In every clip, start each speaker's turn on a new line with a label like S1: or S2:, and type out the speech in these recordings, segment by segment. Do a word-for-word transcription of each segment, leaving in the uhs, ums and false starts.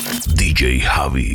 S1: D J Javi.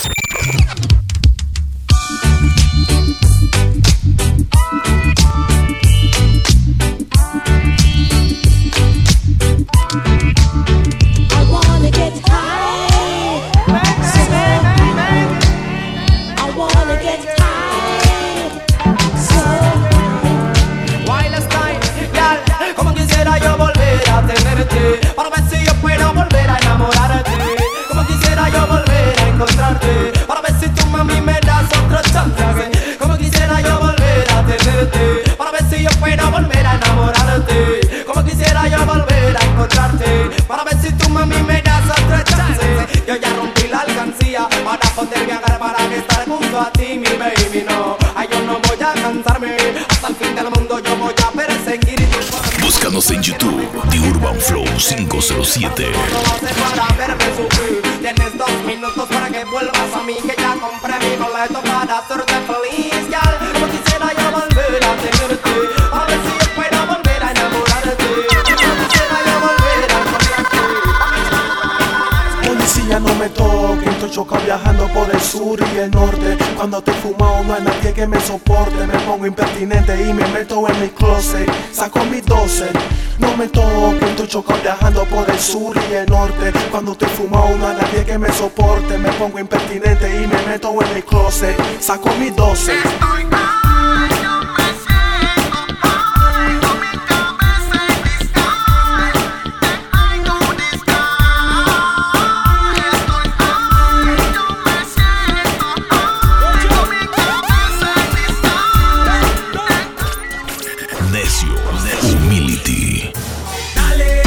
S2: Para ver si yo puedo volver a enamorarte. Como quisiera yo volver a encontrarte. Para ver si tú, mami, me das otra chance. Como quisiera yo volver a tenerte. Para ver si yo puedo volver a enamorarte. Como quisiera yo volver a encontrarte. Para ver si tú, mami, me das otra chance. Yo ya rompí la alcancía para poder viajar, para estar junto a ti, mi baby. No, ay, yo no voy a cansarme. Hasta el fin del mundo yo voy a perseguir.
S1: Búscanos en YouTube, The Urban Flow cinco cero siete.
S2: Para verme sufrir. Tienes dos minutos para que vuelvas a mí, que ya compré mi boleto para hacerte feliz, ya. Como quisiera yo volver a tenerte. A ver si yo puedo volver a enamorarte. Como quisiera yo volver a encontrarte.
S3: Policía, no me toque, estoy chocado viajando por el sur y el norte. Cuando te fumado no hay nadie que me soporte. Me pongo impertinente y me meto en mi closet. Saco mis doce, no me toque, estoy chocado viajando por el sur y el norte. Cuando estoy fumado no hay nadie que me soporte. Me pongo impertinente y me meto en mi closet. Saco mis doce.
S1: Humility.
S4: Dale,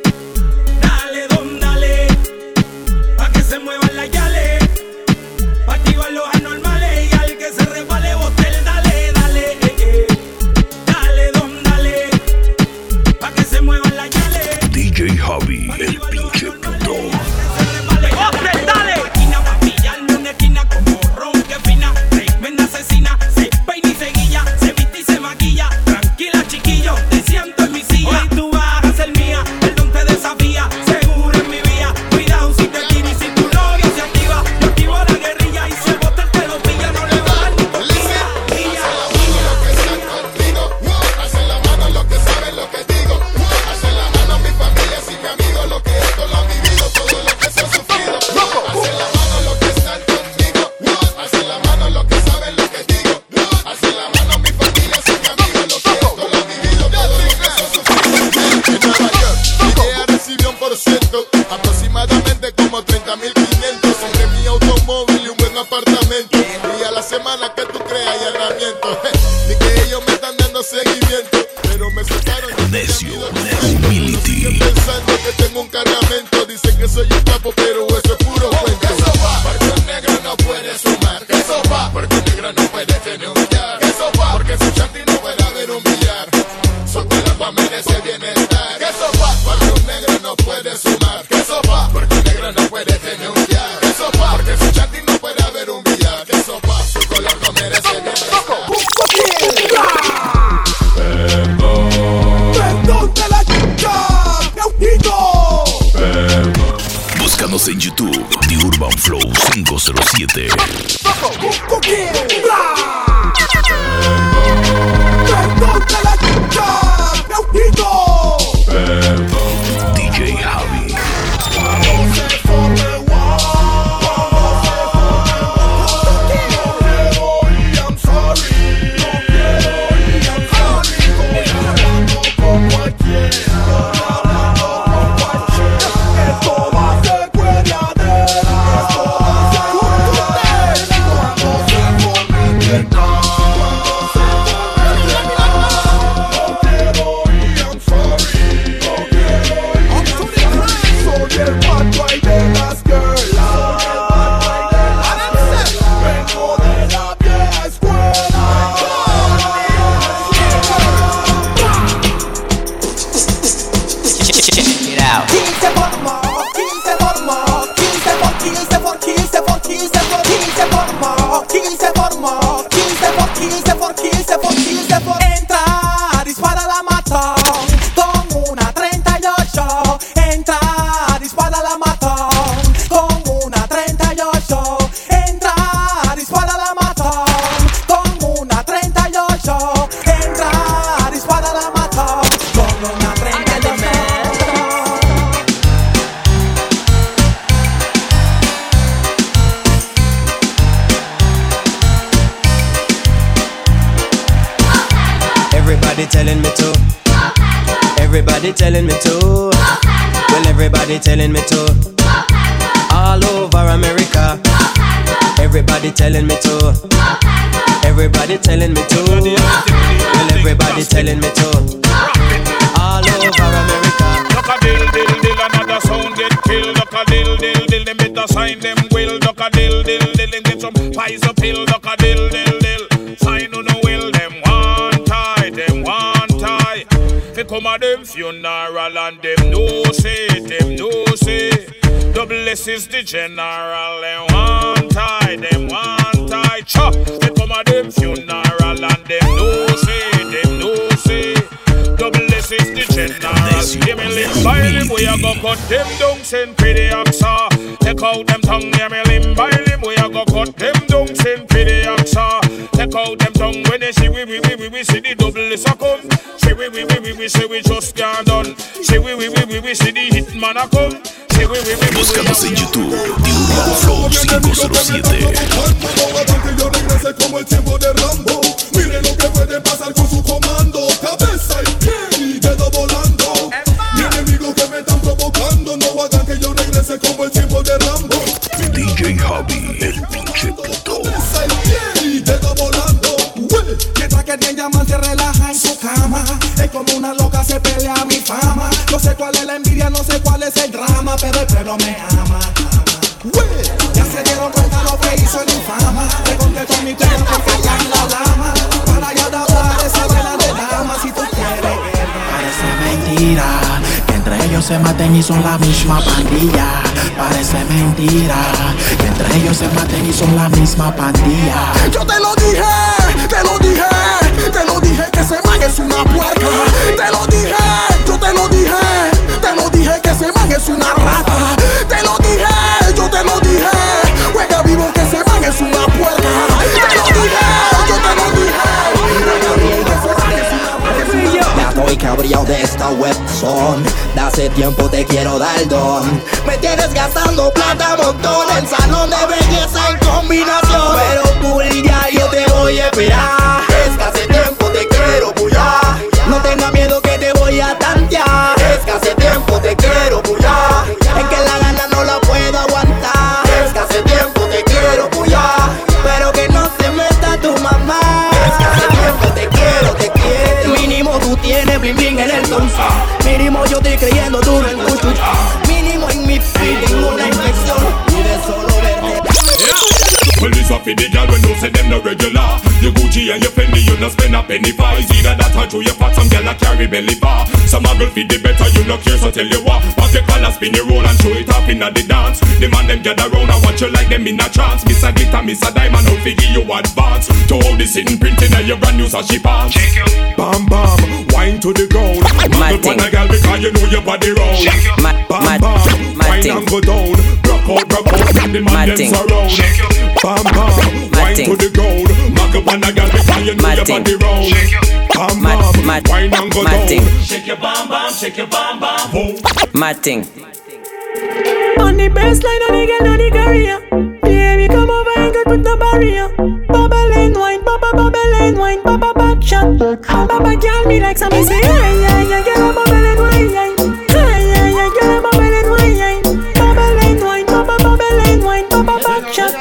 S4: dale, don, dale, pa' que se muevan las yales, pa' activar los anormales y al que se resbale botel, dale, dale, eh, eh. Dale, don, dale, pa' que se muevan las yales.
S1: D J Javi, el pinche puto.
S4: ¡Botel, dale! Esquina pa' pillarme una esquina como ron que fina, tremenda asesina, se peina y se guilla, se viste y se maquilla. Tranquila, chiquillo, te siento en mi silla. Hoy tú vas a ser mía, el don te desafía, seguro en mi vía. Cuidado si te tira y si tu novio se activa, yo activo la guerrilla y si el botel te lo pilla, no le va a dar ni tortilla. Pilla, pilla.
S5: Lo que están conmigo, hacen la mano lo que saben lo que digo. Hacen la mano mi familia y mi amigo, lo que esto lo han vivido, todo lo que se ha sufrido. Hacen la mano lo que están conmigo, hacen la mano lo que saben lo que digo. Hacen la mano mi familia y mi amigo, lo que esto lo han vivido, todo lo que se ha sufrido. En Nueva York, mi idea recibió un por ciento, aproximadamente como treinta mil quinientos. Entre mi automóvil y un buen apartamento. Y a la semana que tú creas y herramientas. Ni que ellos me están dando seguimiento, pero me sacaron de
S1: Necio, humility.
S5: pensando que tengo un cargamento. Dicen que soy un capo, pero eso es puro cuento. Porque un negro no puede sumar. Eso va. Porque un negro no puede denunciar. Eso va. Porque su chanti no puede haber un billar. Sobre la agua merece bienestar. Eso va. Porque un negro no puede sumar. Eso va. Porque un negro no puede denunciar. Eso va. Porque su chanti no puede haber un billar. Eso va. Su color no merece bienestar.
S3: Perdón de la chica, Neutito.
S1: Búscanos en YouTube, The Urban Flow cinco cero siete.
S3: Perdón de la chica, Neutito.
S1: D J Javi.
S5: Cuando se forme el
S6: telling me to. Everybody telling me to. Well, everybody telling me to. All over America. Everybody telling me to. Everybody telling me to. Well, everybody telling me to. All over America.
S7: Look a dill, dill, dill, another sound get killed. Look a dill, dill, dill, them better sign them will. Look a dill, dill, dill, them get some pies up hill. Look a dill, dill, dill, sign on the will. Them one tie, them one tie. They come at them funeral and them no say, them no say. Double S is the general. Them one tie, them one tie. Chop, they come at them funeral and them no say, them no say. Double S is the general. Give me limb by limb, we a go cut them down, send pretty oxa. Take out them tongue, give me limb by limb, we a go cut them down, send pretty oxa. Take out them tongue, when they see we, we, we, we, we see the double S a come. See we, we, we, we, we, see we just can't done. See we, we, we, we, we, see the hitman a come. See we, we, we, we,
S1: Búscanos en YouTube, The Urban Flow cinco cero siete.
S5: Yo regrese como el tiempo de Rambo. Mire lo que puede pasar con su comando. Cabeza y pie y dedo volando. Mi enemigo que me están provocando. No hagan que yo regrese como el tiempo de Rambo.
S1: D J Javi, el pinche puto.
S5: Cabeza y pie y dedo volando.
S2: Mientras que bien llaman se relaja en su cama. Es como una loca se pelea mi fama. No sé cuál es la envidia, no sé cuál es el drama, pero el pueblo me ama. Ya se dieron cuenta lo que hizo el infama. Le contesto a mi perro que calla en la lama. Para ya hablar esa vela de dama. Si tú quieres guerra.
S8: Parece mentira que entre ellos se maten y son la misma pandilla. Parece mentira que entre ellos se maten y son la misma pandilla.
S2: Yo te lo dije, te lo dije, te lo dije que ese man es una puerca. Te lo dije, yo te lo dije, te lo dije que ese man es una rata. Te lo dije, yo te lo dije, juega vivo que ese man es una puerca. Te lo dije, yo te lo dije, juega vivo que ese man es una puerca.
S8: Ya estoy cabreado de esta webson. De hace tiempo te quiero dar don. Me tienes gastando plata montón en salón de belleza en combinación. Pero cool ya yo te voy a esperar. Es que hace tiempo te quiero puyar. No tengas miedo que te voy a tantear. Es que hace tiempo te quiero puyar. Es que la gana no la puedo aguantar. Es que hace tiempo te quiero puyar. Pero que no se meta tu mamá. Es que hace tiempo te quiero, te quiero. Mínimo tú tienes bling bling en el tonsa. Mínimo yo estoy creyendo duro en tu chucha. Mínimo en mi feet tengo una infección. Y de solo verte.
S7: Well, this a for the girl when you say them no regular. Your Gucci and your Fendi, you no spend a penny for. It's either that or through your pot, some girl a carry belly bar. Some a girl feed the better, you no care, so tell you what. Pop your collar, spin your roll and show it off inna the dance. The man them gather round and watch you like them in a trance. Miss a glitter, miss a diamond, out figure you advance. To all the sitting printing and your brand new sashi pants. Bam bam, wine to the ground. Man up on a girl because you know your body round. Bam bam, wine and go down. Rock out, rock out, and the man them surround. Bam bam, wine to the ground. Mark up on a girl because you know your body round. Bam bam, wine and go down. Shake your bam bam, shake your bam bam.
S6: Matting.
S9: On the baseline of the girl on the career. Baby, come over and get with the barrier. Bubble and wine, bubble, bubble and wine, bubble back shot. Bubble girl me like some say, yeah, yeah, yeah, girl, bubble and wine, yeah, yeah, yeah, girl, bubble and wine, yeah, bubble and wine, bubble, bubble and wine, bubble back shot.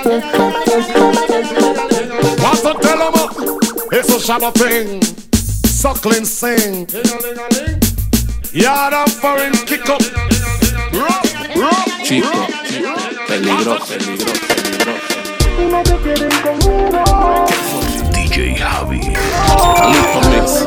S5: What's the tell 'em up? It's a shabba thing. Suckling sing. Yard of foreign kick up. Rock, rock.
S10: Chico, peligro, peligro, peligro.
S1: D J Javi.
S10: Listo mix.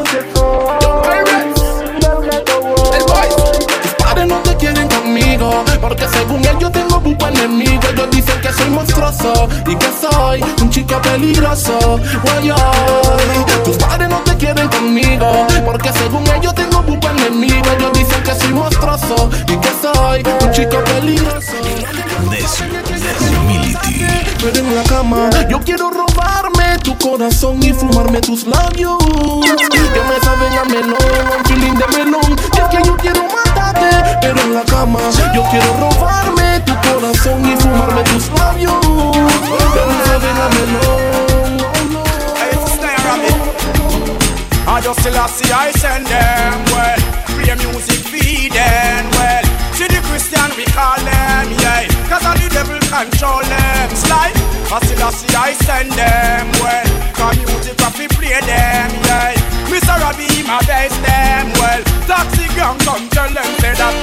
S8: Tus padres no te quieren conmigo, porque según él yo tengo buco enemigo. Ellos dicen que soy monstruoso y que soy un chico peligroso. Guay, tus padres no te quieren conmigo, porque según ellos tengo buco enemigo. Ellos dicen que soy monstruoso y que soy un chico peligroso.
S1: Necio, Necimility.
S8: Pero en la cama yo quiero robarme tu corazón y fumarme tus labios. Que me saben a melón, un feeling de melón. Y es que yo quiero matarte, pero en la cama yo quiero robarme tu corazón y fumarme tus labios. Que me saben a melón.
S7: I just still I see I send them. Well, play music feed them. Well, see the Christian we call them, yeah. Cause all the devil control them. Slide, I still I see I send them. Well, cause music I fi play them, yeah. Mister Robbie my best them. Well, taxi gang come tell them say that.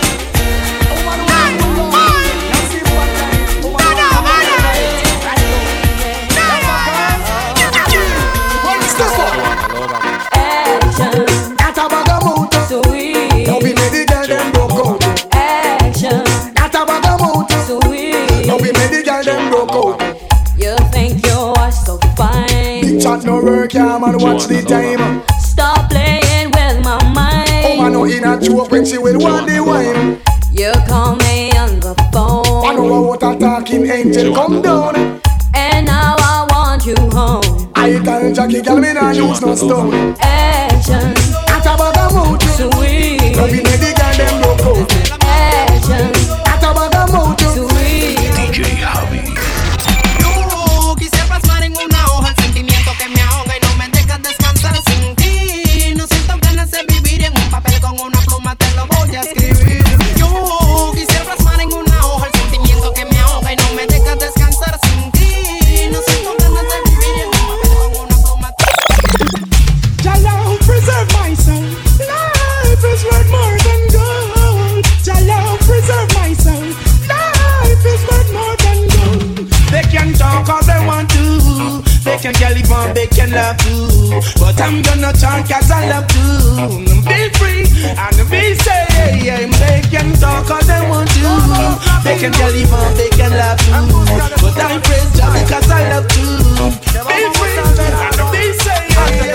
S11: Action, that's a bagamoot. Sweet. Now we made the girl them broke out. Action, that's a bagamoot. Sweet. Now we made the girl them broke out. You think you are so fine. Big chat no work, yeah man, watch the time. Stop playing with my mind. Oh man, no in a joke when she will want the wine. You call me on the phone. I know what a talking angel come down. And now I want you home. I tell Jackie, girl, me nah use no stone. Action, at a bagamoot. Sweet. Now we made the girl them broke out. Action, at a bagamoot. Sweet.
S1: D J Javi.
S2: Yo quisiera plasmar en una hoja el sentimiento que me ahoga y no me deja descansar sin ti. No siento ganas de vivir en un papel con una pluma te lo voy a escribir. Yo quisiera plasmar en una hoja el sentimiento que me ahoga y no me deja descansar sin ti. No siento ganas de vivir en un papel con una pluma.
S12: Jalo, preserve my soul. Life is worth more than gold. Jalo, preserve my soul. Life is worth more than gold.
S4: They can talk all they want to. They can get it on, they can love to. But I'm gonna talk cause I love to. Be free and be safe. They can talk all they want to. They can get it on, they can love to. But I praise God because I love to. Be free and be safe.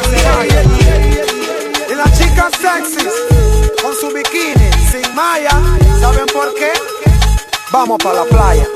S3: Y las chicas sexys con su bikini sin malla, ¿saben por qué? Vamos pa' la playa.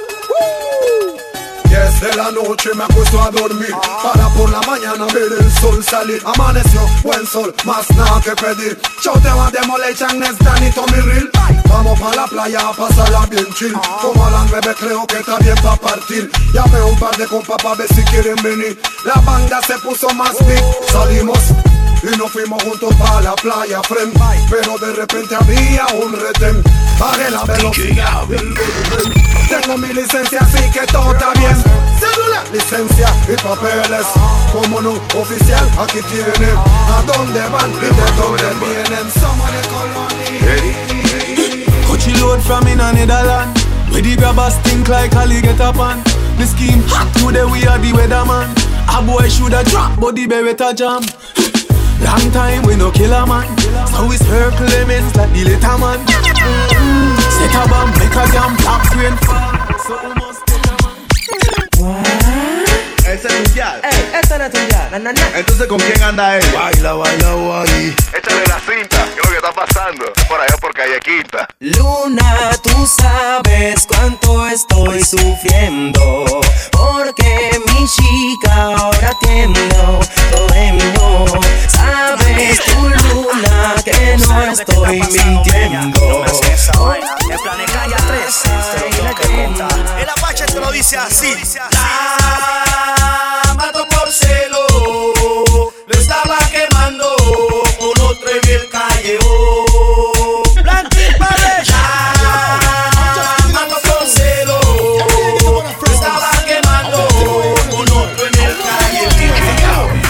S5: Desde la noche me acuesto a dormir para por la mañana ver el sol salir. Amaneció, buen sol, más nada que pedir. Yo te va de Molechan, Nestan y Tommy Real. Vamos pa' la playa a pasarla bien chill. Como a las nueve creo que está bien pa' partir. Llamé un par de compas pa' ver si quieren venir. La banda se puso más big, salimos y nos fuimos juntos pa' la playa, friend. Pero de repente había un retén. Bajé la velocidad del volumen. Tengo mi licencia así que todo está bien. Cédula, licencia y papeles. Como no oficial, aquí tienen. ¿A dónde van y de dónde vienen? Somos de Colonia.
S13: Coachy load from in a Netherland. Where the grabbers think like Ali get up on. The scheme hot today we are the weatherman. A boy shoulda drop but the beretta jam. Long time we no kill a man. So it's her Clemens like the little man. mm-hmm. Set a bomb, make a jam, black rain fall. So we must take a man.
S14: Ese es un jazz.
S15: Ey, ese no es un jazz. Na, na, na.
S14: Entonces ¿con quién anda él?
S5: Baila, baila, guay.
S14: Échale la cinta. ¿Qué es lo que está pasando? Por allá por calle Quinta.
S6: Luna, tú sabes cuánto estoy sufriendo, porque mi chica ahora tiendo todo. Sabes tú, Luna, que no estoy mintiendo.
S15: El planeta ya tres. El Apache te lo dice así.
S2: La mató por celo, lo estaba quemando con otro en el callejón.
S15: Blanqui Párez.
S2: La mató por celo, lo estaba quemando con otro en el callejón.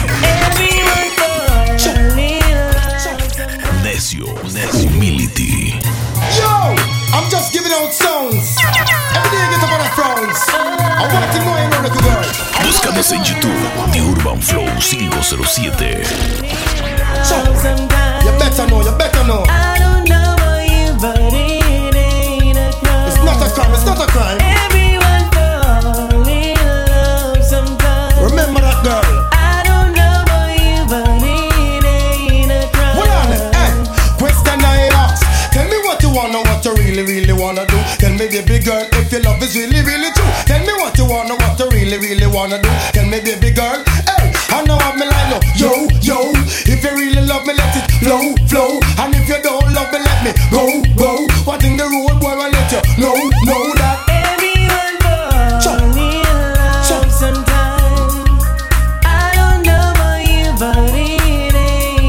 S1: Necio, humility.
S5: Yo, I'm just giving out songs. Every day I get up on a frowns. I want to know you know the girl.
S1: Búscanos en YouTube, The Urban Flow cinco cero siete.
S5: So, you better know, you better know.
S9: I don't know about you, but it ain't a crime.
S5: It's not a crime, it's not a crime.
S9: Everyone fall in love sometimes.
S5: Remember that girl.
S9: I don't know about you, but it ain't a crime.
S5: Hold on, eh? Question I ask. Tell me what you wanna, what you really, really wanna do. Tell me, baby girl, if your love is really, really true. Tell me what you wanna, what you really, really wanna do. Tell me, baby girl, hey, I know I'm line up. Yo, yo, if you really love me, let it flow, flow. And if you don't love me, let me go, go. What in the road, boy, I let you know, know that.
S9: Everyone fall in love sometimes. I don't know about you, but it ain't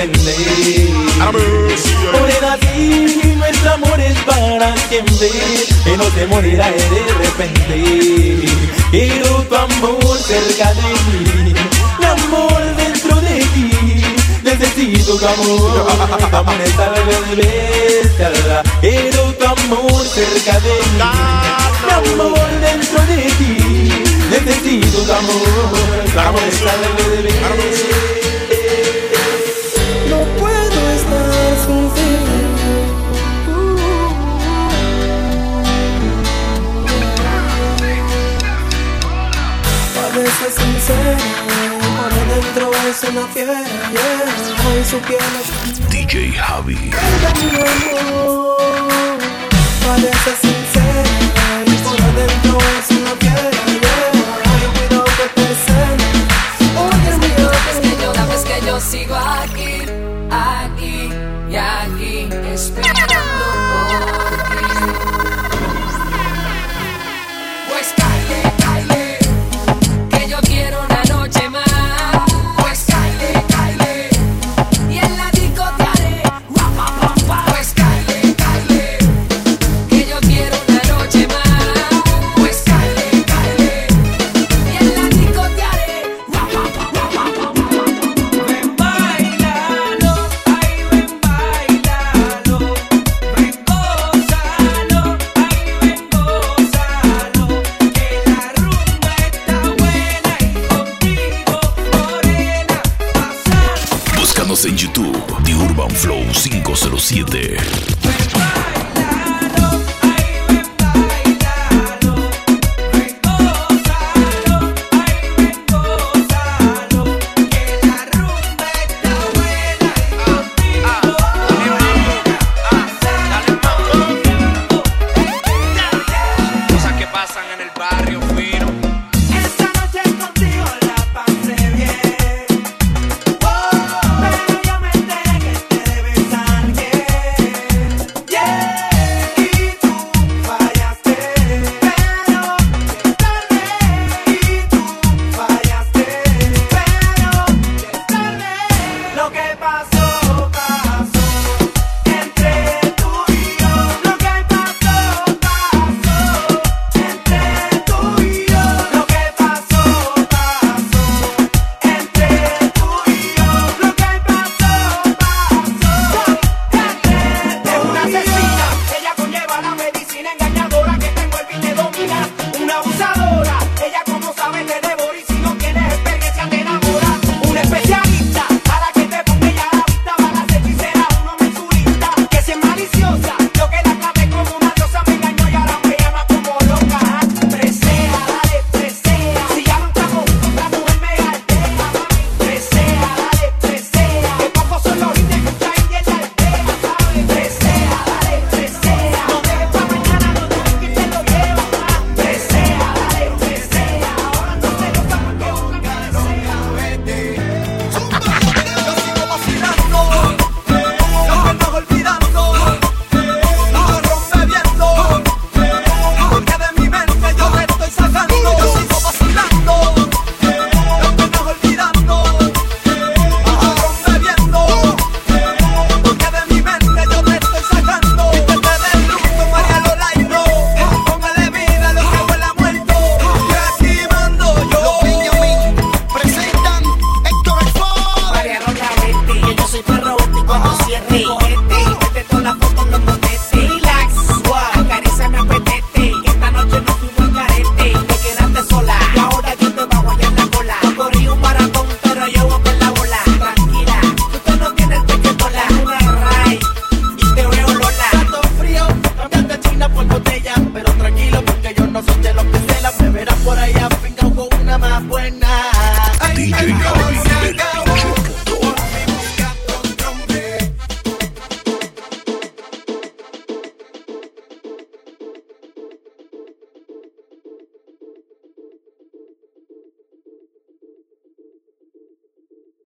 S16: repente. Morena, sí, nuestro amor es para siempre, que no te morirá de repente. Quiero tu amor cerca de mí, mi amor dentro de ti. Necesito tu amor, tu amor es algo de bestia. Quiero tu amor cerca de mí, mi amor dentro de ti. Necesito tu amor, tu amor es algo de bestia.
S9: No puedo estar sin ti. Parece sincera, por adentro es una fiera, yeah. Hoy su piel es
S1: D J Javi.
S9: parece sincera, y por adentro es una fiera, yeah. Ay, cuidado que te cena. Oye, mi
S11: sabes que yo, sabes que yo sigo aquí, aquí y aquí, esperando por ti. Pues caile, caile, que yo quiero una noche más. Pues caile, caile, y en la disco te haré guapa, guapa. Pues caile, caile, que yo quiero una noche más. Pues caile, caile, y en la disco te haré guapa, guapa, guapa. Ven, bailalo, ay, ven, bailalo. Ven, gózalo, ay, ven, gózalo. Que la rumba está buena y contigo, morena, pasando.
S1: Búscanos en YouTube, The Urban Flow cinco cero siete.
S11: Ven,